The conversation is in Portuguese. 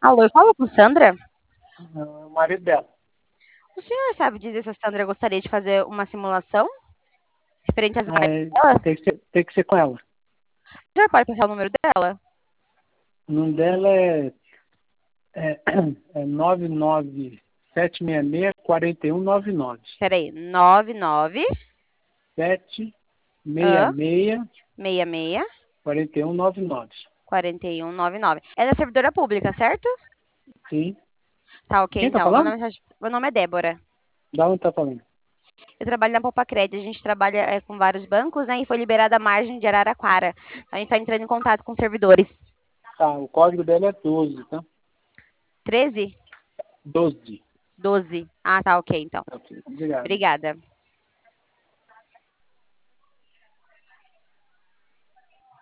Alô, eu falo com Sandra? O marido dela. O senhor sabe dizer se a Sandra gostaria de fazer uma simulação referente às viagens Aí dela? tem que ser com ela. O senhor pode passar o número dela? O nome dela é, é 99766-4199. Peraí, 99 ah, 766 66 4199. 4199. É da servidora pública, certo? Sim. Tá, ok, Quem tá então. falando? Meu nome é Débora. Da onde tá falando? Eu trabalho na Poupa Crédito. A gente trabalha com vários bancos, né? E foi liberada a margem de Araraquara. A gente está entrando em contato com os servidores. Tá, o código dela é 12, tá? 13? 12. 12. Ah, tá, ok, então. Ok, obrigado. Obrigada.